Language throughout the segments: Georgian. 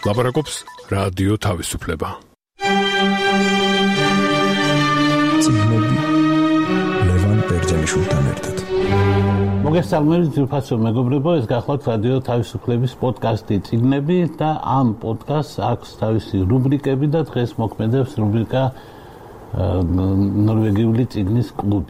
ლაპარაკობს რადიო თავისუფლება. წიგნები ლევან ბერძენიშვილთან ერთად. მოგესალმებით ძვირფასო მეგობრებო, ეს გახლავთ რადიო თავისუფლების პოდკასტი წიგნები და ამ პოდკასტს აქვს თავისი რუბრიკები და დღეს მოქმედებს რუბრიკა ნორვეგიული წიგნის კლუბი.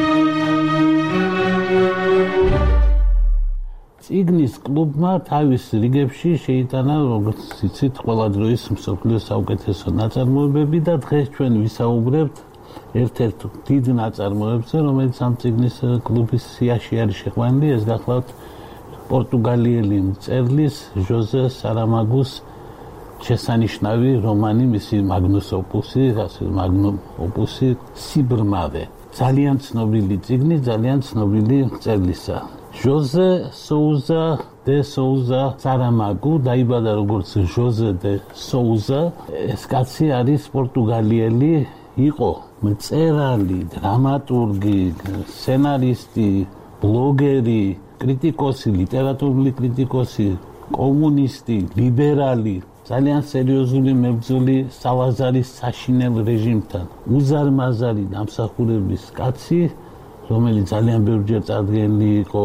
წიგნის კლუბმა თავის რიგებში შეიტანა, როგორც იცით, ყველა დროის მსოფლიოს საუკეთესო ნაწარმოებები და დღეს ჩვენ ვისაუბრებთ ერთ-ერთ დიდ ნაწარმოებზე, რომელიც ამ წიგნის კლუბის სიაში არის შეყვანილი, ეს გახლავთ პორტუგალიელი მწერლის ჟოზე სარამაგუს შესანიშნავი რომანი, მისი მაგნუს ოპუსი სიბრმავე. ძალიან ცნობილი წიგნი, ძალიან ცნობილი მწერლისა. ჟოზე სოუზა დე სოუზა სარამაგუ დაიბადა როგორც ჟოზე დე სოუზა. ეს კაცი არის პორტუგალიელი, იყო მწერალი, დრამატურგი, სცენარისტი, ბლოგერი, კრიტიკოსი, ლიტერატურული კრიტიკოსი, კომუნისტი, ლიბერალი, ძალიან სერიოზული მებრძოლი სალაზარის საშინელ რეჟიმთან, უზარმაზარი დამსახურების კაცი, რომელიც ძალიან ბევრჯერ წარდგენილი იყო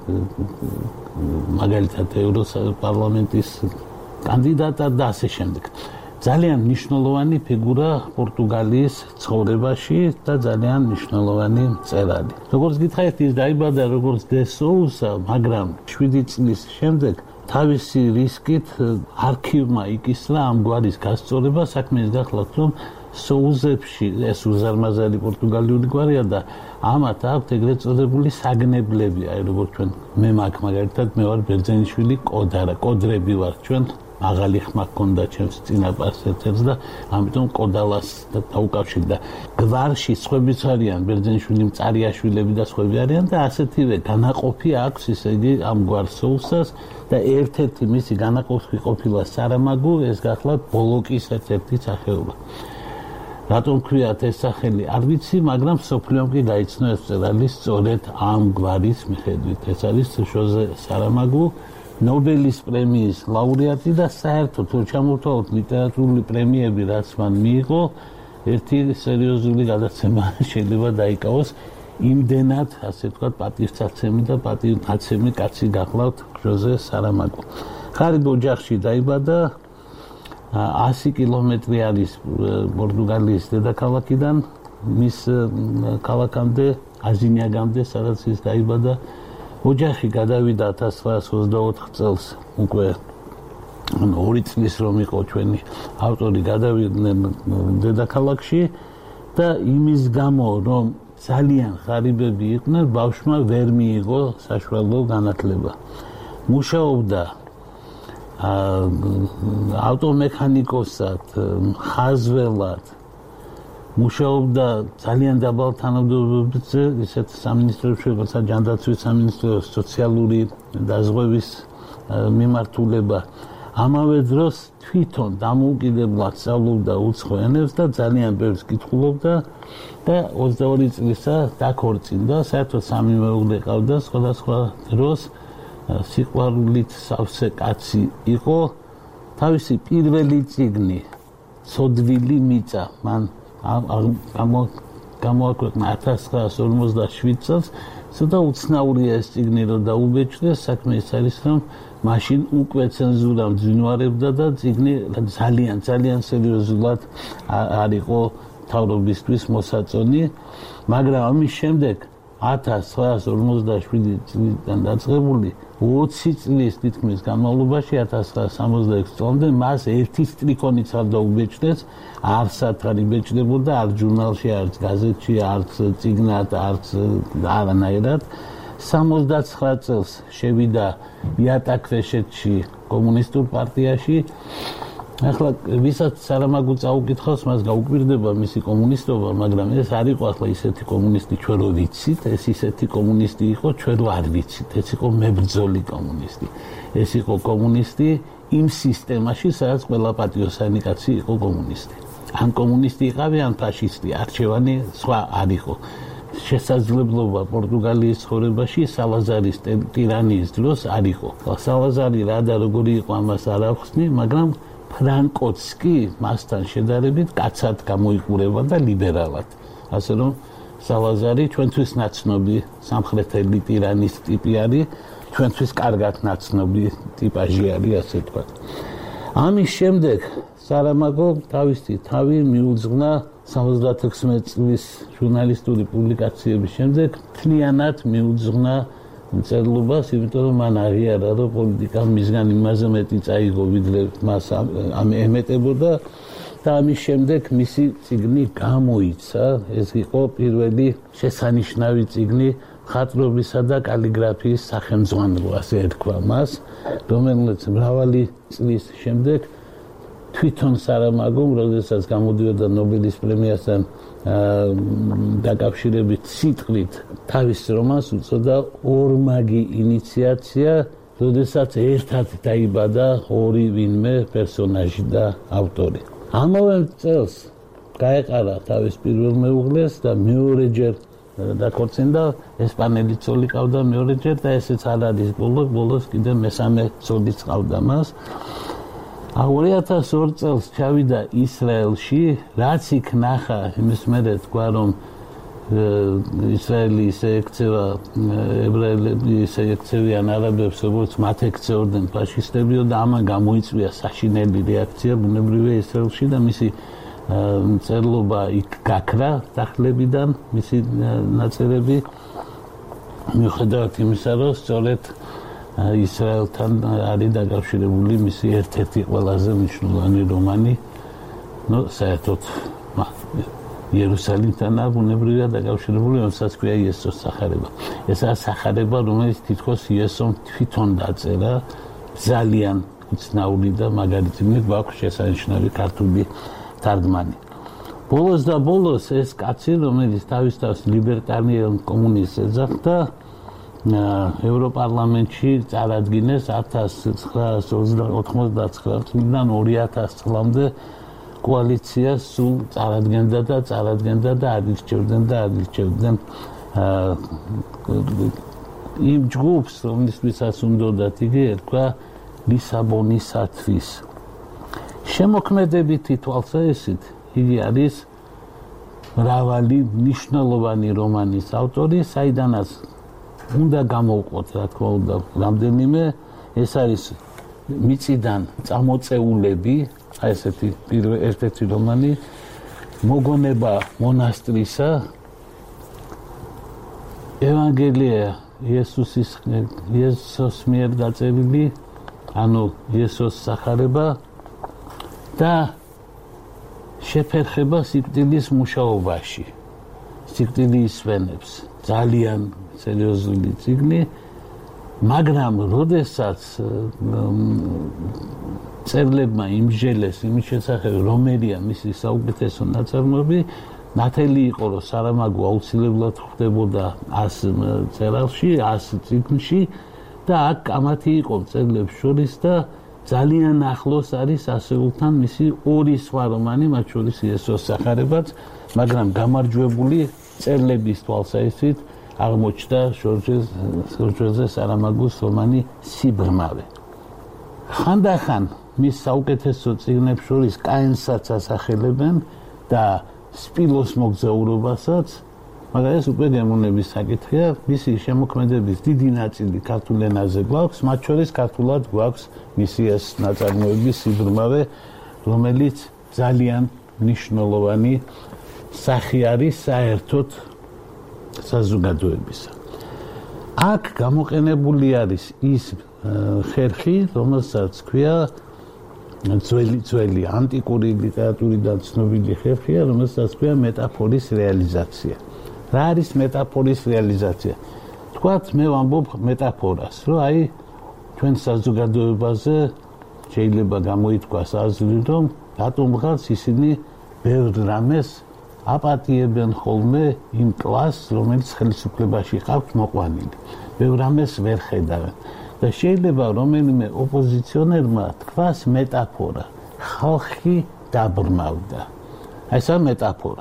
მაგალითად ევროპარლამენტის კანდიდატად და ასე შემდეგ. ძალიან მნიშვნელოვანი ფიგურა პორტუგალიის ცხოვრებაში და ძალიან მნიშვნელოვანი მწერალი. როგორც გითხარით, ის დაიბადა როგორც დე სოუსა, მაგრამ 7 წლის შემდეგ თავისი რისკით არქივმა იკისრა ამ გვარის გასწორება. საქმე ის გახლავთ, რომ სოუზებში ეს უზარმაზარი პორტუგალიური გვარია და ამათ აქვთ ეგრეთ წოდებული საგნებლები, აი როგორც ჩვენ მე მაქვს მაგალითად, მე ვარ ბერძენიშვილი კოდრები ვარ, ჩვენ მაღალი ხმა ჰქონდა ჩემს წინაპარს ერთ-ერთს და ამიტომ კოდალას დაუკავშირდა. გვარში სხვებიც არიან, ბერძენიშვილი მწარიაშვილები და სხვები არიან და ასეთივე განაყოფი აქვს, ისე იგი ამ გვარ სოუსას და ერთ-ერთი მისი განაყოფი ყოფილა სარამაგუ, ეს გახლავთ ბოლოკის ერთ-ერთი სახეობა. რატომ ქვიათ ეს სახელი არ ვიცი, მაგრამ სოფლიომ კი გაიცნო ეს მწერალი სწორედ ამ გვარის მიხედვით. ეს არის ჟოზე სარამაგუ, ნობელის პრემიის ლაურეატი და საერთოდ თუ ჩამოვთვალოთ ლიტერატურული პრემიები, რაც მან მიიღო, ერთი სერიოზული გადაცემა შეიძლება დაიკავოს. იმდენად, ასე ვთქვათ, პატივცაცემი და პატივნაცემი კაცი გახლავთ ჟოზე სარამაგუ. ღარიბ ოჯახში დაიბადა, 100 კილომეტრი არის პორტუგალიის დედაქალაქიდან მის ქალაქამდე, აზინიაგამდე, სადაც ის დაიბადა. ოჯახი გადავიდა 1924 წელს, უკვე 2 წლის რომ იყო ჩვენი ავტორი გადავიდნენ დედაქალაქში და იმის გამო, რომ ძალიან ღარიბები იყვნენ, ბავშვმა ვერ მიიღო საშუალო განათლება. მუშაობდა ავტომექანიკოსად, ხაზველად, მუშაობდა ძალიან დაბალ თანამდებობებზე, ისეთ სამინისტროებში, როგორც ჯანდაცვის სამინისტრო, სოციალური დაზღვევის მიმართულება. ამავე დროს თვითონ დამოუკიდებლად სწავლობდა უცხო ენებს და ძალიან ბევრს კითხულობდა და 22 წლისა დაქორწინდა. საერთოდ 3 მეუღლე ჰყავდა, სხვადასხვა დროს სიყვარულით სავსე კაცი იყო. თავისი პირველი წიგნი ცოდვილი მიწა მან გამოაქვეყნა 1947 წელს. ცოტა უცნაურია ეს წიგნი რომ დაუბეჭდეს, საქმე ის არის, რომ მაშინ უკვე ცენზურა მძვინვარებდა და წიგნი ძალიან სერიოზულად არ იყო მთავრობისთვის მოსაწონი, მაგრამ ამის შემდეგ 1957 წლიდან დაწყებული 20 წლის თითქმის განმავლობაში 1966 წლამდე მას ერთი სტრიქონიც არ დაუბეჭდეს, არსად არ იბეჭდებოდა, არც ჟურნალში, არც გაზეთში, არც წიგნად, არც არანაირად. 79 წელს შევიდა იატაკქვეშეთში კომუნისტურ პარტიაში. ახლა ვისაც სარამაგუ წაუკითხავს, მას გაუკვირდება მისი კომუნისტობა, მაგრამ ეს არ იყო ახლა ისეთი კომუნისტი, ჩვენ რო ვიცით, ეს ისეთი კომუნისტი იყო, ჩვენ რო არ ვიცით. ეს იყო მებრძოლი კომუნისტი. ეს იყო კომუნისტი იმ სისტემაში, სადაც ყველა პატიოსანი კაცი იყო კომუნისტი. ან კომუნისტი იყავი, ან ფაშისტი, არჩევანი სხვა არ იყო. შესაძლებლობა პორტუგალიის ცხოვრებაში სალაზარის ტირანიის დროს არ იყო. სალაზარი რა და როგორი იყო ამას არ ახსნი, მაგრამ ფრანკოც კი მასთან შედარებით კაცად გამოიყურება და ლიბერალად. ასე რომ სალაზარი ჩვენთვის ნაცნობი სამხრეთელი ტირანის ტიპი არის, ჩვენთვის კარგად ნაცნობი ტიპაჟი არის, ასე ვთქვათ. ამის შემდეგ სარამაგო თავისი თავი მიუძღვნა 76 წლის ჟურნალისტური პუბლიკაციების შემდეგ მთლიანად მიუძღვნა მწერლობას, იმიტომ რომ მან აღიარა, რომ პოლიტიკა მისგან იმაზე მეტი წაიღო, ვიდრე მას ემეტებოდა და ამის შემდეგ მისი წიგნი გამოიცა. ეს იყო პირველი შესანიშნავი წიგნი მხატვრობისა და კალიგრაფიის სახელმძღვანელო, ასე ერქვა მას, რომელიც მრავალი წლის შემდეგ თვითონ სარამაგომ, როდესაც გამოდიოდა ნობელის პრემიასთან დაკავშირებით სიტყვით თავის რომანს უწოდა ორმაგი ინიციაცია, როდესაც ერთად დაიბადა ორი ვინმე პერსონაჟი და ავტორი. ამავე წელს გაეყარა თავის პირველ მეუღლეს და მეორეჯერ დაქორწინდა, ესპანელი ცოლი ყავდა მეორეჯერ და ესეც არ არის ბოლოს კიდე მესამე ცოლიც ყავდა მას. 2002 წელს ჩავიდა ისრაელში, რაც იქ ნახა, იმის მერე თქვა, რომ ისრაელი ისე ექცევა ებრაელები, ისე ექცევიან არაბებს, როგორც მათ ექცეოდნენ ფაშისტებიო და ამან გამოიწვია საშინელი რეაქცია ბუნებრივია ისრაელში და მისი მწერლობა იქ გაქრა სახლებიდან, მისი ნაწერები მიუხედავად იმისა, რომ სწორედ ისრაელთან არის დაკავშირებული მისი ერთ-ერთი ყველაზე მნიშვნელოვანი რომანი, საერთოდ იერუსალიმთან ბუნებრივია დაკავშირებული, რომელსაც ქვია იესოს სახარება. ესაა სახარება, რომელიც თითქოს იესომ თვითონ დაწერა, ძალიან უცნაური და მაგარი წიგნი, გვაქვს შესანიშნავი ქართული თარგმანი. ბოლოს და ბოლოს ეს კაცი, რომელიც თავის თავს ლიბერტარიელ კომუნისტს ეძახდა, ევროპარლამენტში წარადგინეს 1999 წლიდან 2000 წლამდე კოალიცია სულ წარადგენდა და არირჩევდნენ იმ ჯგუფს, რომლისთვისაც უნდათ იგი ერქვა ლისაბონისათვის. შემოქმედებითი თვალსაზრისით იგი არის მრავალი მნიშვნელოვანი რომანის ავტორი, საიდანაც უნდა გამოვყოთ, რა თქმა უნდა, რამდენიმე. ეს არის მიწიდან წამოწეულები, ესეთი ერთ-ერთი რომანი, მოგონება მონასტრისა, ევანგელია იესოს მიერ დაწერილი, ანუ იესოს სახარება და შეფერხება სიკვდილის მუშაობაში. სიკვდილი ისვენებს, ძალიან სერიოზული წიგნი, მაგრამ როდესაც წერლებმა იმსჯელეს იმის შესახებ, რომელია მისი საუკეთესო ნაწარმოები, ნათელი იყო, რომ სარამაგო აუცილებლად ხვდებოდა 100 წერილში, 100 წიგნში და აქ კამათი იყო წერილებს შორის და ძალიან ახლოს არის ასეულთან მისი ორი სხვა რომანი, მათ შორის იესოს სახარებაც, მაგრამ გამარჯვებული წერილების თვალსაზრისით აღმოჩნდა შორჟეზე სარამაგოს რომანი სიბრმავე. ხანდახან მის საუკეთესო წიგნებს შორის კაენსაც ასახელებენ და სპილოს მოგზაურობასაც, მაგრამ ეს უკვე გემოვნების საკითხია. მისი შემოქმედების დიდი ნაწილი ქართულ ენაზე გვაქვს, მათ შორის ქართულად გვაქვს მისი ეს ნაწარმოები სიბრმავე, რომელიც ძალიან მნიშვნელოვანი სახი არის საერთოდ საზოგადოებისა. აქ გამოყენებული არის ის ხერხი, რომელსაც ქვია ძველი ანტიკური ლიტერატურიდან ცნობილი ხერხია, რომელსაც ქვია მეტაფორის რეალიზაცია. რა არის მეტაფორის რეალიზაცია? თქვათ, მე ვამბობ მეტაფორას, რომ აი ჩვენ საზოგადოებაზე შეიძლება გამოითქვას აზრი, რომ რატომღაც ისინი ბევრ რამეს აპატიებენ ხოლმე იმ კლასს, რომელიც ხელისუფლებაში ყავთ მოყვანილი. ბევრ რამეს ვერ ხედავენ. და შეიძლება რომელიმე ოპოზიციონერმა თქვას მეტაფორა, ხალხი დაბრმავდა. ესა მეტაფორა.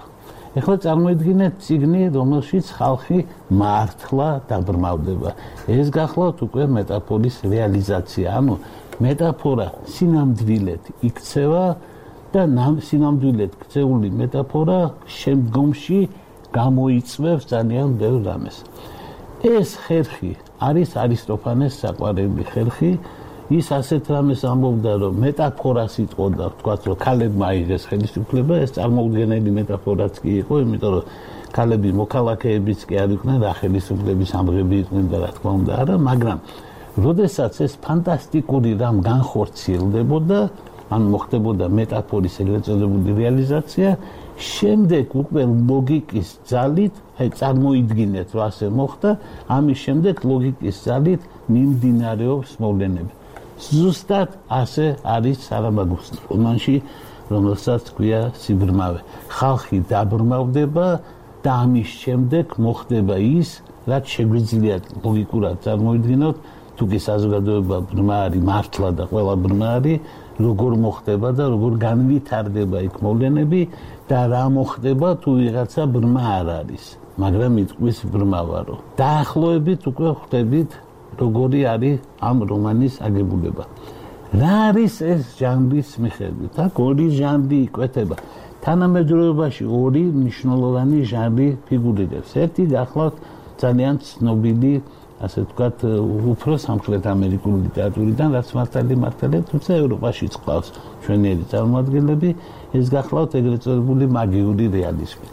ეხლა წარმოიდგინეთ წიგნი, რომელშიც ხალხი მართლა დაბრმავდება. ეს გახლავთ უკვე მეტაფორის რეალიზაცია. ანუ მეტაფორა სინამდვილედ იქცევა და სინამდვილედ ქცეული მეტაფორა შემდგომში გამოიწვევს ძალიან ბევრ რამეს. ეს ხერხი არის არისტოფანეს საყვარელი ხერხი. ის ასეთ რამეს ამბობდა, რომ მეტაფორას იტყოდა, თქვათ, რომ ქალებმა აიღეს ხელისუფლება, ეს წარმოუდგენელი მეტაფორაც კი იყო, იმიტომ რომ ქალები მოქალაქეებიც კი არ იყვნენ, რა ხელისუფლების ამღები იყვნენ და რა თქმა უნდა არა, მაგრამ როდესაც ეს ფანტასტიკური რამ განხორციელდებოდა, ან მოხდებოდა მეტაფორის ეგრეთ წოდებული რეალიზაცია, შემდეგ უკვე ლოგიკის ძალით, აი წარმოიდგინეთ, რომ ასე მოხდა, ამის შემდეგ ლოგიკის ძალით მიმდინარეობს მოვლენები. ზუსტად ასე არის სარამაგუს რომანში, რომელსაც ქვია სიბრმავე. ხალხი დაბრმავდება და ამის შემდეგ მოხდება ის, რაც შეგვიძლია ლოგიკურად წარმოიდგინოთ, თუ კი საზოგადოება ბრმა არის მართლა და ყველა ბრმა არის, როგორ მოხდება და როგორ განვითარდება იქ მოვლენები და რა მოხდება თუ ვიღაცა ბრმა არ არის, მაგრამ იტყვის ბრმა ვარო. დაახლოებით უკვე ხვდებით როგორი არის ამ რომანის აგებულება. რა არის ეს ჟანრის მიხედვით? აქ ორი ჟანრი იკვეთება. თანამედროვეობაში ორი მნიშვნელოვანი ჟანრი ფიგურირებს. ერთი გახლავთ ძალიან ცნობილი, ასე ვთქვათ, უფრო სამხრეთ ამერიკული ლიტერატურიდან, რაც მართალია, თუმცა ევროპაშიც ყავს ჩვენიერი წარმოადგენლები, ეს გახლავთ ეგრეთ წოდებული მაგიური რეალიზმი.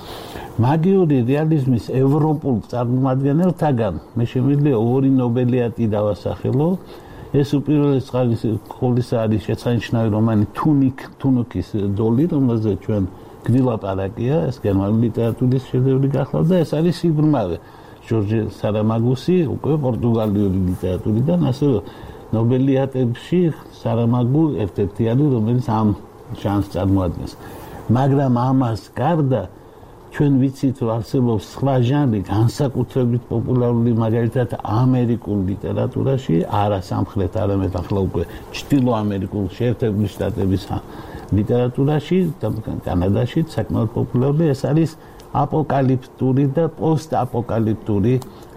მაგიური რეალიზმის ევროპულ წარმომადგენელთაგან მე შემიძლია ორი ნობელიატი დავასახელო. ეს უპირველეს ყოვლისა არის შეცანიშნავი რომანი თუნუქის დოლი, რომელზეც ჩვენ გვილაპარაკია, ეს გერმანული ლიტერატურის შედევრი გახლავთ და ეს არის სიბრმავე. ჟორჟე სარამაგუსი უკვე პორტუგალიური ლიტერატურიდან, ასე რომ ნობელიატებში სარამაგუ ერთ-ერთი არის, რომელიც ამ ჟანრს წარმოადგენს. მაგრამ ამას გარდა ჩვენ ვიცით, რომ არსებობს სხვა ჟანრი, განსაკუთრებით პოპულარული მაგალითად ამერიკულ ლიტერატურაში, არა სამხრეთ, არამედ ახლა უკვე ჩრდილო ამერიკულ შეერთებული შტატების ლიტერატურაში და კანადაში საკმაოდ პოპულარული, ეს არის აპოკალიფტური და პოსტაპოკალიფტური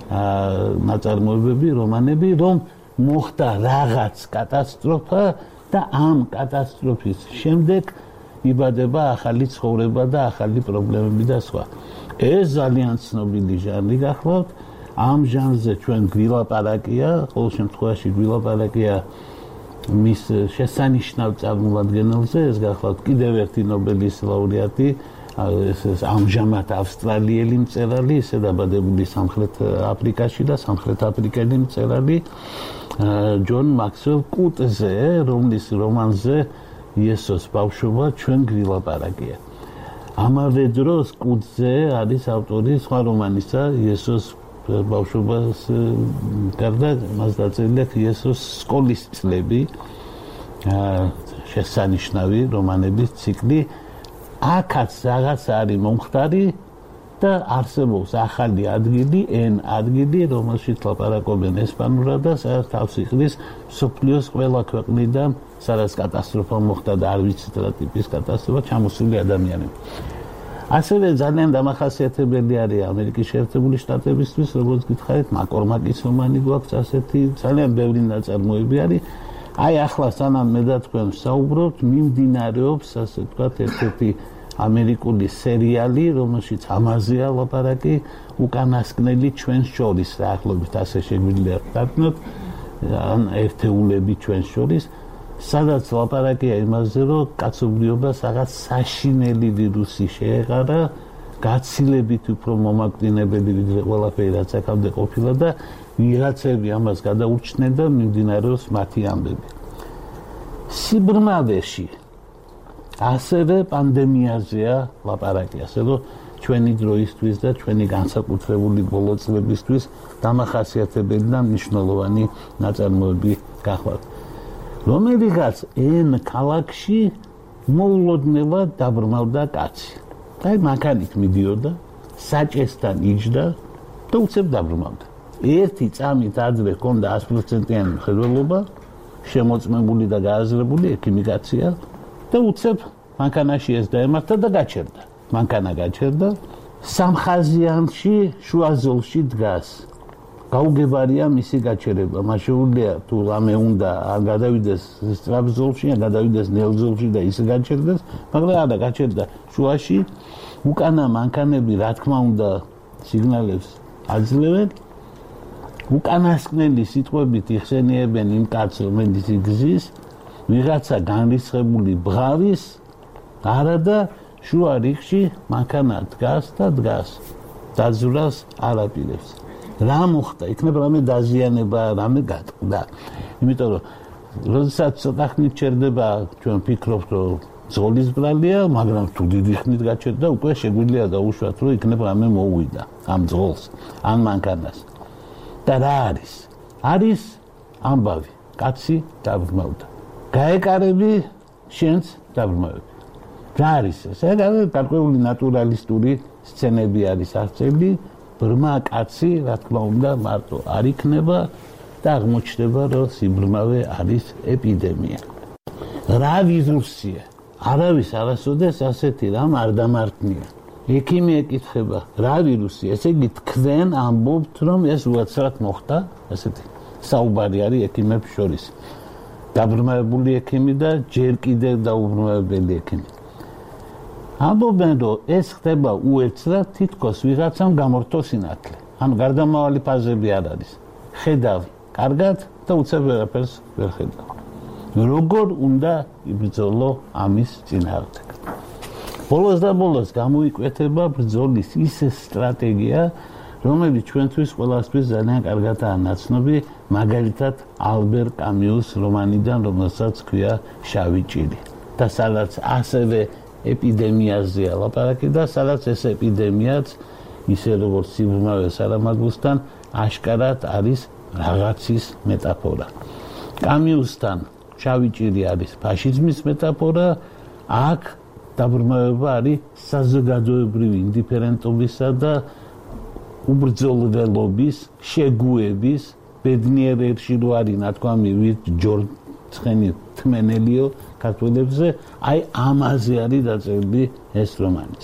ნაწარმოებები, რომანები, რომ მოხდა რაღაც კატასტროფა და ამ კატასტროფის შემდეგ იბადება ახალი ცხოვრება და ახალი პრობლემები და სხვა. ეს ძალიან ცნობილი ჟანრი გახლავთ. ამ ჟანრზე ჩვენ გვილაპარაკია, ყოველ შემთხვევაში გვილაპარაკია მის შესანიშნავ წარმომადგენელზე, ეს გახლავთ კიდევ ერთი ნობელის ლაურეატი, ეს ამჟამად ავსტრალიელი მწერალი, ისე დაბადებული სამხრეთ აფრიკაში და სამხრეთ აფრიკელი მწერალი ჯონ მაქსველ კუტზე, რომლის რომანზე იესოს ბავშვობა ჩვენ გვილაპარაკია. ამავე დროს კუტზე არის ავტორი სხვა რომანისა, იესოს ბავშვობას გარდა მას დაწერილია იესოს სკოლის წლები, შესანიშნავი რომანების ციკლი. აქაც რაღაც არის მომხდარი და არსებობს ახალი ადგილი, ადგილი, რომელშიც ლაპარაკობენ ესპანურად და სადაც თავს იყრის მსოფლიოს ყველა ქვეყნიდან, სადაც კატასტროფა მოხდა და არ ვიცით რა ტიპის კატასტროფა, ჩამოსული ადამიანები. ასევე ძალიან დამახასიათებელი არის ამერიკის შეერთებული შტატებისთვის, როგორც გითხარით, მაკორმაკის რომანი გვაქვს ასეთი, ძალიან ბევრი ნაწარმოები არის. აი ახლა სანამ მე და თქვენ საუბრობთ, მიმდინარეობს, ასე ვთქვათ, ერთ-ერთი ამერიკული სერიალი, რომელშიც ამაზეა ლაპარაკი, უკანასკნელი ჩვენს შორის, დაახლოებით ასე შეგვიძლია ვთქვათ, ან ერთეულები ჩვენს შორის, სადაც ლაპარაკია იმაზე, რომ კაცობრიობას რაღაც საშინელი ვირუსი შეეყარა, გაცილებით უფრო მომაკვდინებელი ვიდრე ყველაფერი, რაც აქამდე ყოფილა და ვიღაცები ამას გადაურჩნენ და მიმდინარეობს მათი ამბები. სიბრმავეში ასევე პანდემიაზეა ლაპარაკი, ასე რომ ჩვენი დროისთვის და ჩვენი განსაკუთრებული ბოლო წლებისთვის დამახასიათებელი და მნიშვნელოვანი ნაწარმოები გახლავთ. რომელიღაც ქალაქში მოულოდნელად დაბრმავდა კაცი. აი მანქანით მიდიოდა, საჭესთან იჯდა და უცებ დაბრმავდა. ერთი წამით ადრე ჰქონდა 100%-იანი მხედველობა, შემოწმებული და გააზრებული ექიმიკაცია და უცებ მანქანაში ეს დაემართა და გაჩერდა. მანქანა გაჩერდა სამხაზიანში შუა ზოლში დგას გაუგებარია მისი გაჩერება მაშეულია თუ რამე უნდა არ გადავიდეს სწრაფ ზოლში ან გადავიდეს ნელ ზოლში და ის გაჩერდეს მაგრამ არა გაჩერდა შუაში უკანა მანქანები რა თქმა უნდა სიგნალებს აძლევენ უკანასკნელი სიტყვებით იხსენიებენ იმ კაცს რომელიც იგზის ვიღაცა განრისხებული ბღარის არა და შუა რიგში მანქანა დგას და დგას დაძვრას არ აპირებს რა მოხდა იქნება რამე დაზიანება რამე გატყდა იმიტომ რომ როდესაც ცოტა ხნით ჩერდება ჩვენ ვფიქრობთ რომ ზოლის ბრალია მაგრამ თუ დიდი ხნით გაჩერდა უკვე შეგვიძლია დაუშვათ რომ იქნება რამე მოუვიდა ამ ზოლს ამ მანქანას და რა არის ამბავი კაცი დაბრმავდა გაეკარები შენს დაბრმავები რა არის ეს გარკვეული ნატურალისტური სცენები არის აღწერილი ბრმა კაცი რა თქმა უნდა მარტო არ იქნება და აღმოჩნდება რომ სიბრმავე არის ეპიდემია რა ვირუსია არავის არასოდეს ასეთი რამ არ დამართნია ექიმი ეკითხება რა ვირუსია ესე იგი თქვენ ამბობთ რომ ეს უაცრად მოხდა ასეთი საუბარი არის ექიმებს შორის დაბრმავებული ექიმი და ჯერ კიდევ დაუბრმავებელი ექიმი ამბობენ რომ ეს ხდება უეცრად თითქოს ვიღაცამ გამორთო სინათლე ანუ გარდამავალი ფაზები არ არის ხედავ კარგად და უცებ ვერაფერს ვერ ხედავ როგორ უნდა იბრძოლო ამის წინააღმდეგ ბოლოს და ბოლოს გამოიკვეთება ბრძოლის ის სტრატეგია რომელიც ჩვენთვის ყველასთვის ძალიან კარგადაა ნაცნობი მაგალითად ალბერ კამიუს რომანიდან რომელსაც ქვია შავი ჭირი და სადაც ასევე ეპიდემიაზეა ლაპარაკი და სადაც ეს ეპიდემიაც ისე როგორც სიბრმავე სარამაგუსთან აშკარად არის რაღაცის მეტაფორა კამიუსთან შავი ჭირი არის ფაშიზმის მეტაფორა აქ დაბრმავება არის საზოგადოებრივი ინდიფერენტობისა და უბრძოლველობის შეგუების ბედნიერებში რო არის ნათქვამი ჯორჯ ცხენი თმენელიო ქართველებზე აი ამაზე არის დაწერილი ეს რომანიც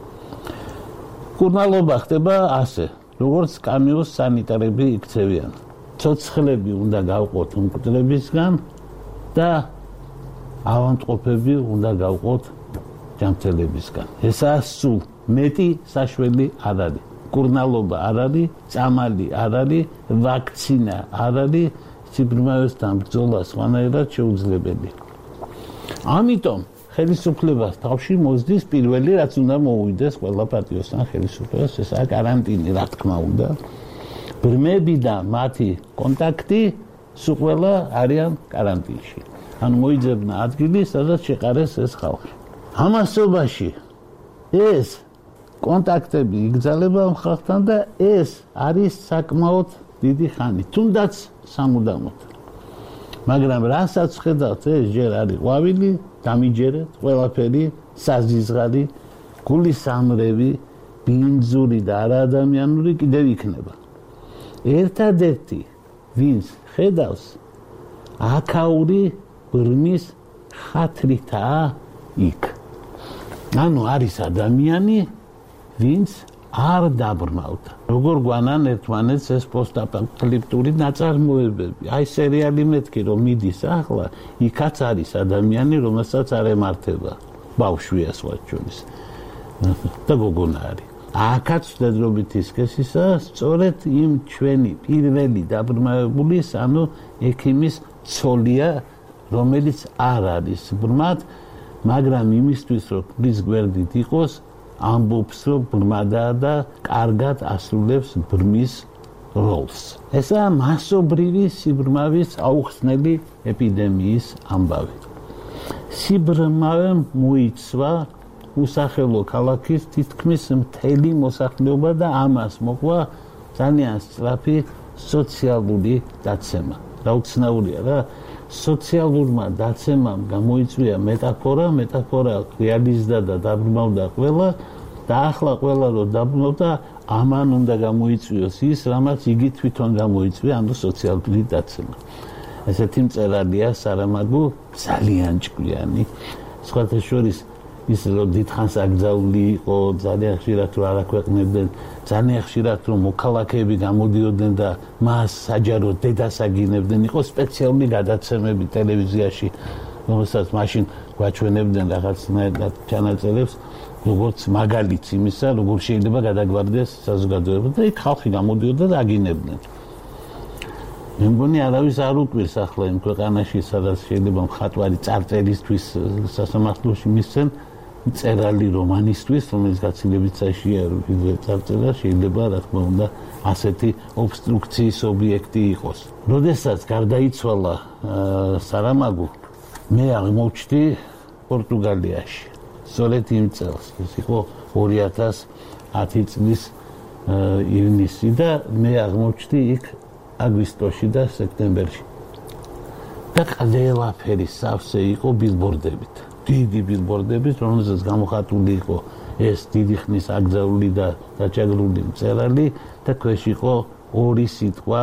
კურნალობა ხდება ასე როგორც კამიუს სანიტარები იქცევიან ცოცხლები უნდა გავყოთ უმკვდრებისგან და ავადმყოფები უნდა გავყოთ ჯანმრთელებისგან ესაა სულ მეტი საშველი არ არის კურნალობა არ არის წამალი არ არის ვაქცინა არ არის სიბრმავესთან ბრძოლა სხვანაირად შეუძლებელი ამიტომ ხელისუფლებას თავში მოსდის პირველი რაც უნდა მოუვიდეს ყველა პატიოსთან ხელისუფლებას ესაა каранტინი რა თქმა უნდა ბრმები და მათი კონტაქტი სულ ყველა არიან каранტინში ანუ მოიძებნა ადგილი სადაც შეყარეს ეს ხალხი ამასობაში ეს კონტაქტები იგრძელება ხალხთან და ეს არის საკმაოდ დიდი ხანი თუნდაც სამუდამოდ მაგრამ რასაც ხედავთ ეს ჯერ არის ყვავილი დამიჯერეთ ყველაფერი საზიზღარი გულის სამრევი ბინძური და არაადამიანური კიდევ იქნება ერთადერთი ვინც ხედავს აქაური ბრმის ხათრითაა იქ ანუ არის ადამიანი ვინც არ დაბრმავდა როგორ გვანან ერთმანეთს ეს პოსტაპოკალიფტური ნაწარმოებები აი სერიალი მეთქი რომ მიდის ახლა იქაც არის ადამიანი რომელსაც არ ემართება ბავშვია სხვა ჩვენს და გოგონა არის აქაც დედრობითი სქესისა სწორედ იმ ჩვენი პირველი დაბრმავებულის ანუ ექიმის ცოლია რომელიც არ არის ბრმად მაგრამ იმისთვის რომ ის გვერდით იყოს ამბობს რომ ბრმადაა და კარგად ასრულებს ბრმის როლს ესაა მასობრივი სიბრმავის აუხსნელი ეპიდემიის ამბავი სიბრმავემ მოიცვა უსახელო ქალაქის თითქმის მთელი მოსახლეობა და ამას მოყვა ძალიან სწრაფი სოციალური დაცემა რა უცნაურია რა სოციალურმა დაცემამ გამოიწვია მეტაფორა რეალიზდა და დაბრმავდა ყველა და ახლა ყველა რო დაბრმავდა ამან უნდა გამოიწვიოს ის რამაც იგი თვითონ გამოიწვია ანუ სოციალური დაცემა ესეთი მწერალია სარამაგუ ძალიან ჭკვიანი სხვათა შორის ის რომ დიდხანს აკრძალული იყო, ძალიან ხშირად რომ არ აქვეყნებდნენ, ძალიან ხშირად რომ მოქალაქეები გამოდიოდნენ და მას საჯაროდ დედას აგინებდნენ, იყო სპეციალური გადაცემები ტელევიზიაში, რომელსაც მაშინ გვაჩვენებდნენ რაღაცნაირად ჩანაწერებს, როგორც მაგალითს იმისა, როგორ შეიძლება გადაგვარდეს საზოგადოება და იქ ხალხი გამოდიოდა და აგინებდნენ. მე მგონი არავის არ უკვირს ახლა იმ ქვეყანაში, სადაც შეიძლება მხატვარი წარწერისთვის სასამართლოში მისცენ წერალი რომანისტვის, რომელიც გაცილებით საშია წარწერა შეიძლება რა თქმა უნდა ასეთი ობსტრუქციის ობიექტი იყოს. როდესაც გარდაიცვალა სარამაგო, მე აღმოჩნდი პორტუგალიაში. სწორედ იმ წელს, ეს იყო 2010 წლის ივნისი და მე აღმოჩნდი იქ აგვისტოში და სექტემბერში. და ყველაფერი სავსე იყო ბილბორდებით. დიდი ბილბორდებით, რომელზეც გამოხატული იყო ეს დიდი ხნის აკრძალული და დაჭაგრული მწერალი და ქვეშ იყო ორი სიტყვა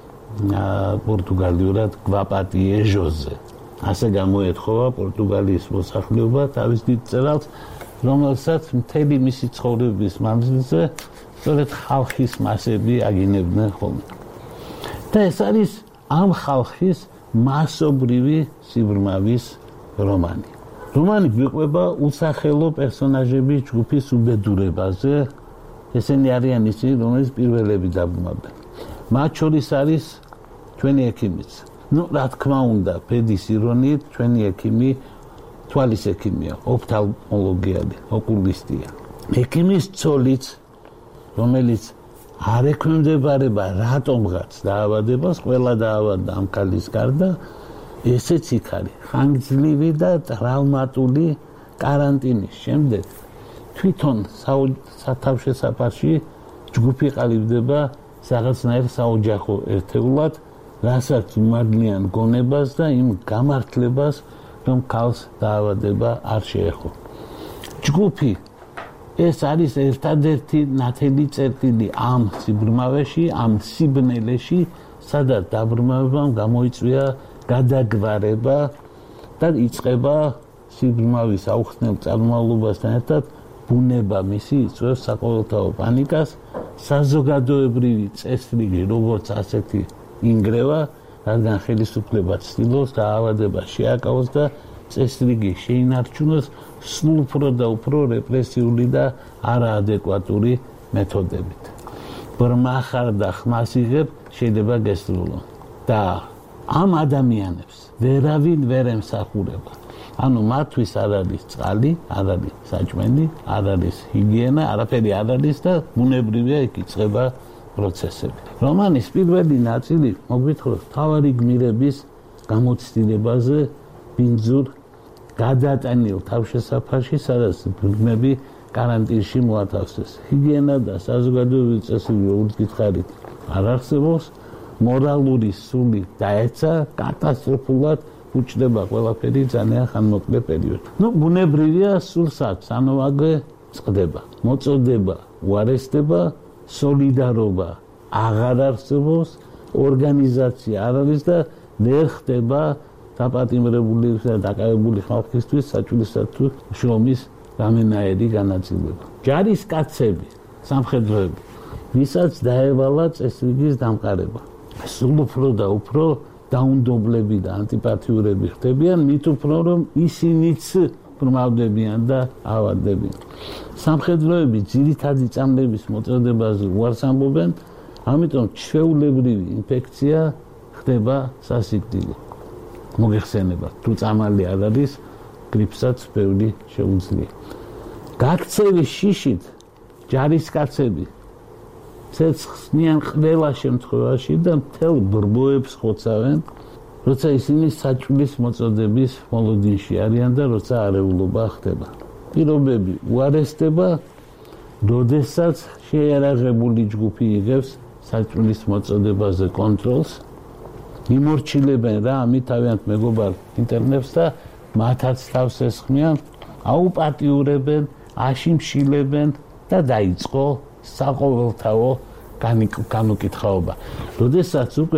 პორტუგალიურად გვაპატიე ჟოზე. ასე გამოეთხოვა პორტუგალიის მოსახლეობა თავის დიდ მწერალს, რომელსაც მთელი მისი ცხოვრების მანძილზე სწორედ ხალხის მასები აგინებდნენ ხოლმე. და ეს არის ამ ხალხის მასობრივი სიბრმავის რომანი. რომანი გვიყვება უსახელო პერსონაჟების ჯგუფის უბედურებაზე. ესენი არიან ისინი, რომლებიც პირველები დაბრუნებდნენ. მათ შორის არის ჩვენი ექიმიც. რა თქმა უნდა, ფედის ირონიით, ჩვენი ექიმი თვალის ექიმია, ოფთალმოლოგიალი, ოკულისტია. ექიმის ცოლიც, რომელიც არ ექვემდებარება რატომღაც დაავადებას, ყველა დაავადდა ამ ქალის გარდა, ესეც იქ არის ხანგრძლივი და ტრავმატული კარანტინის შემდეგ თვითონ სათავშესაფარში ჯგუფი ყალიბდება რაღაცნაირ საოჯახო ერთეულად, რასაც უმადლიან გონებას და იმ გამართლებას, რომ ქალს დაავადება არ შეეხო. ჯგუფი ეს არის ერთადერთი ნათელი წერტილი ამ სიბრმავეში, ამ სიბნელეში, სადაც დაბრმავებამ გამოიწვია გადაგვარება და იწყება სიბრმავის აუხსნელ წარმომავლობასთან ერთად ბუნება მისი იწვევს საყოველთაო პანიკას, საზოგადოებრივი წესრიგი როგორც ასეთი ინგრევა, რადგან ხელისუფლება ცდილობს დაავადება შეაკავოს და წესრიგი შეინარჩუნოს სულ უფრო და უფრო რეპრესიული და არაადეკვატური მეთოდებით. ბრმა ხარ და ხმას იღებ შეიძლება გესრულო და ამ ადამიანებს ვერავინ ვერ ემსახურება. ანუ მათთვის არ არის წყალი, არ არის საჭმელი, არ არის ჰიგიენა, არაფერი არ არის და ბუნებრივია იქ იწყება პროცესები. რომანის პირველი ნაწილი მოგვითხრობს მთავარი გმირების გამოცდილებაზე ბინძურ გადატანილ თავშესაფარში, სადაც გმირები კარანტინში მოათავსეს. ჰიგიენა და საზოგადოებრივი წესრიგი ურთკითხარით არ არსებობს, მორალური სული დაეცა, კატასტროფულად უჩნდება ყველაფერი ძალიან ხანმოკლე პერიოდში. ბუნებრივია სულსაც სანოვაგე წყდება, მოწოდება უარესდება, სოლიდარობა აღარ არსებობს, ორგანიზაცია არ არის და ვერ ხდება დაპატიმრებული და დაკავებული ხალხისთვის საჭიროა თუ შრომის რამენაირი განაწილება. ჯარისკაცები, სამხედროები, ვისაც დაევალა წესრიგის დამყარება. სულ უფრო და უფრო დაუნდობლები და ანტიპათიურები ხდებიან, მით უფრო რომ ისინიც ბრმავდებიან და ავადდებიან. სამხედროები ძირითადი წამლების მოწოდებაზე უარს ამბობენ, ამიტომ ჩვეულებრივი ინფექცია ხდება სასიკვდილო. მოგეხსენება, თუ წამალი არ არის, გრიპსაც ბევრი შეუძლია. გაქცევის შიშით ჯარისკაცები ცეცხლიან ყველა შემთხვევაში და მთელ ბრბოებს ხოცავენ, როცა ისინი საჭმლის მოწოდების მოლოდინში არიან და როცა არეულობა ხდება. პირობები უარესდება, როდესაც შეიარაღებული ჯგუფი იღებს საჭმლის მოწოდებაზე კონტროლს, იმორჩილებენ რა ამით თავიანთ მეგობარ ინტერნეტს და მათაც თავს ესხმიან, აუპატიურებენ, აშიმშილებენ და დაიწყო საყოველთაო განუკითხაობა. როდესაც უკვე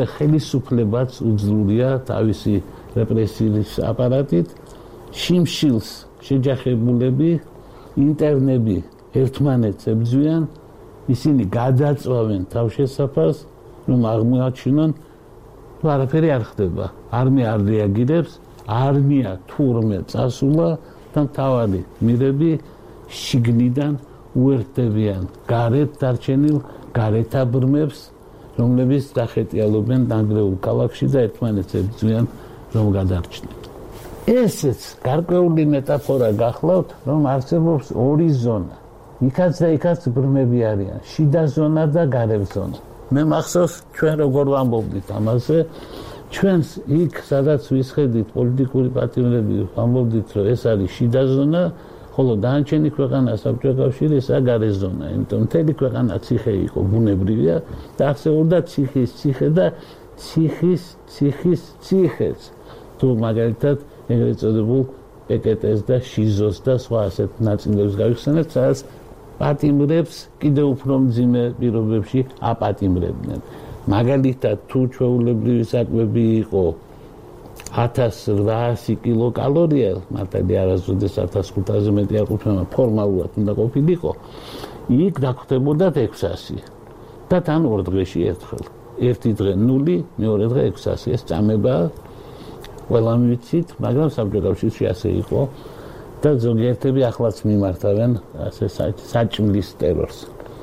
ხელისუფლებაც უძლურია თავისი რეპრესიის აპარატით, შიმშილს შეჯახებულები ინტერნები ერთმანეთს ებრძვიან, ისინი გადაწვავენ თავშესაფარს, რომ აღმოაჩინონ, რომ არაფერი არ ხდება. არმია არ რეაგირებს, არმია თურმე წასულა და მთავარი მირები შიგნიდან უერთდებიან გარეთ დარჩენილ გარეთაბრმებს, რომლებიც დახეტიალობენ დანგრეულ ქალაქში და ერთმანეთს ებრძვიან, რომ გადარჩნენ. ესეც გარკვეული მეტაფორა გახლავთ, რომ არსებობს ორი ზონა. იქაც და იქაც ბრმები არიან, შიდა ზონა და გარე ზონა. მე მახსოვს ჩვენ როგორ ვამბობდით ამაზე, ჩვენს იქ სადაც ვისხედით პოლიტიკური პატიმრები, ვამბობდით, რომ ეს არის შიდა ზონა, ხოლო დანარჩენი ქვეყანა საბჭოთა კავშირი ესაა გარე ზონა. იმიტომ მთელი ქვეყანა ციხე იყო, ბუნებრივია და არსებობდა ციხის ციხე და ციხის ციხეც. თუ მაგალითად ეგრეთ წოდებულ პეკეტეს და შიზოს და სხვა ასეთ ნაწილებს გავიხსენებთ, სადაც პატიმრებს კიდევ უფრო მძიმე პირობებში აპატიმრებდნენ. მაგალითად თუ ჩვეულებრივი საკვები იყო 1800 კილოკალორია, მართალი არასოდეს 1500-ზე მეტი არ ყოფილა, ფორმალურად უნდა ყოფილიყო, იქ დაგხვდებოდა 600 და თან ორ დღეში ერთხელ. ერთი დღე 0, მეორე დღე 600. ეს წამება ყველამ ვიცით, მაგრამ საბჭოთა კავშირში ასე იყო და ზოგიერთები ახლაც მიმართავენ ასე საჭმლის ტერორს.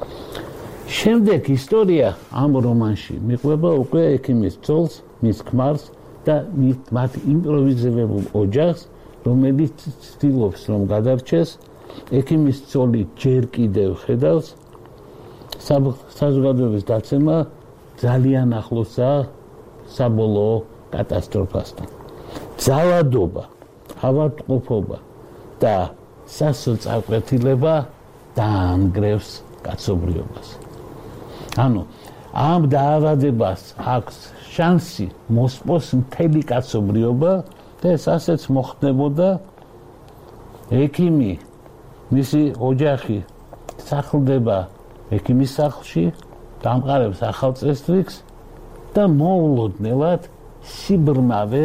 შემდეგ ისტორია ამ რომანში მიყვება უკვე ექიმის ცოლს, მის ქმარს და მათ იმპროვიზებულ ოჯახს, რომელიც ცდილობს რომ გადარჩეს. ექიმის ცოლი ჯერ კიდევ ხედავს საზოგადოების დაცემა ძალიან ახლოსაა საბოლოო კატასტროფასთან. ძალადობა, ავადმყოფობა და სასოწარკვეთილება დაანგრევს კაცობრიობას. ანუ ამ დაავადებას აქვს შანსი მოსპოს მთელი კაცობრიობა და ეს ასეც მოხდებოდა. ექიმი, მისი ოჯახი სახლდება ექიმის სახლში, დამყარებს ახალ წესრიგს და მოულოდნელად სიბრმავე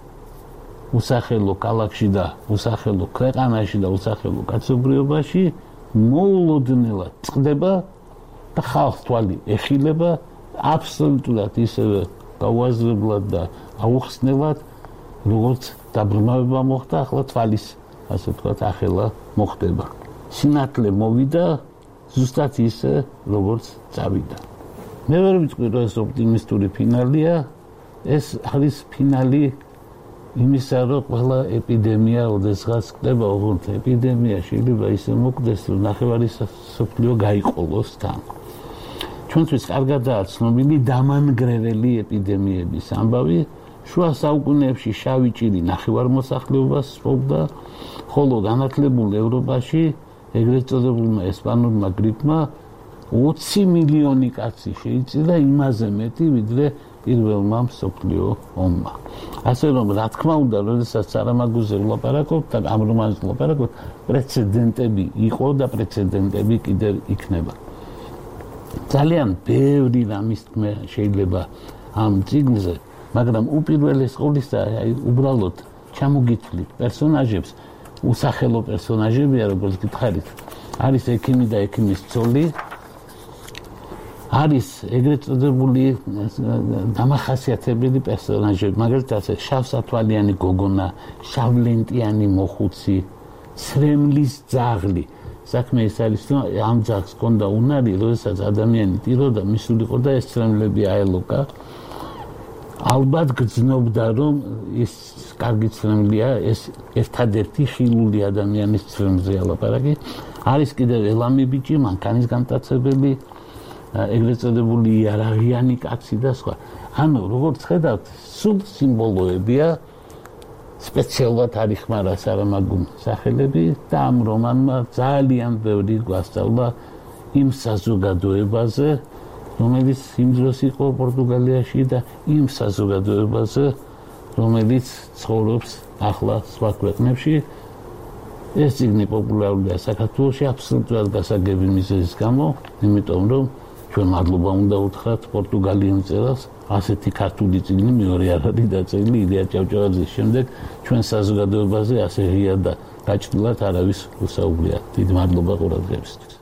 უსახელო ქალაქში და უსახელო ქვეყანაში და უსახელო კაცობრიობაში მოულოდნელად წყდება და ხალხს თვალი ეხილება აბსოლუტურად ისევე გაუაზრებლად და აუხსნელად, როგორც დაბრმავება მოხდა, ახლა თვალის, ასე ვთქვათ, ახლა მოხდება. სინათლე მოვიდა ზუსტად ისე, როგორც წავიდა. მე ვერ ვიტყვი, რომ ეს ოპტიმისტური ფინალია, ეს არის ფინალი იმისა, რომ ყველა ეპიდემია, ოდესღაც ხდება, ოღონდ ეპიდემია შეიძლება ისე მოკვდეს, რომ ნახევარი მსოფლიო გაიყოლოს თან. ჩვენთვის კარგადაა ცნობილი დამანგრეველი ეპიდემიების ამბავი. შუა საუკუნეებში შავი ჭირი ნახევარმოსახლეობას სპობდა, ხოლო განათლებულ ევროპაში ეგრეთ წოდებულმა ესპანურმა გრიპმა 20 მილიონი კაცი შეიწირა, იმაზე მეტი, ვიდრე პირველმა მსოფლიო ომმა. ასე რომ, რა თქმა უნდა, როდესაც სარამაგუზე ვლაპარაკობთ და ამ რომანზე ვლაპარაკობთ, პრეცედენტები იყო და პრეცედენტები კიდევ იქნება. ძალიან ბევრი რამის თქმა შეიძლება ამ წიგნზე, მაგრამ უპირველეს ყოვლისა, უბრალოდ ჩამოგითვლით პერსონაჟებს, უსახელო პერსონაჟებია, როგორც გითხარით, არის ექიმი და ექიმის ცოლი, არის ეგრეთ წოდებული დამახასიათებელი პერსონაჟები, მაგალითად, შავსათვალიანი გოგონა, შავლენტიანი მოხუცი, ცრემლის ძაღლი. საქმე ის არის, რომ ამ ძაღლს ჰქონდა უნარი, როდესაც ადამიანი ტიროდა, მისულიყო და ეს ცრემლები აელოკა. ალბათ გძნობდა, რომ ის კარგი ცრემლია, ეს ერთადერთი ხილული ადამიანის ცრემლზეა ლაპარაკი. არის კიდევ ელამი ბიჭი, მანქანის გამტაცებელი, ეგრეთ წოდებული იარაღიანი კაცი და სხვა. ანუ როგორც ხედავთ, სულ სიმბოლოებია, სპეციალურად არ იხმარა სარამაგუმ სახელები და ამ რომანმა ძალიან ბევრი გვასწავლა იმ საზოგადოებაზე, რომელიც იმ დროს იყო პორტუგალიაში და იმ საზოგადოებაზე, რომელიც ცხოვრობს ახლა სხვა ქვეყნებში. ეს წიგნი პოპულარულია საქართველოში აბსოლუტურად გასაგები მიზეზის გამო, იმიტომ რომ ჩვენ მადლობა უნდა უთხრათ პორტუგალიელ მწერალს, ასეთი ქართული წიგნი მეორე არ არის დაწერილი ილია ჭავჭავაძის შემდეგ ჩვენ საზოგადოებაზე ასე ღია და გაჭრილად არავის უსაუბრია. დიდი მადლობა ყურადღებისთვის.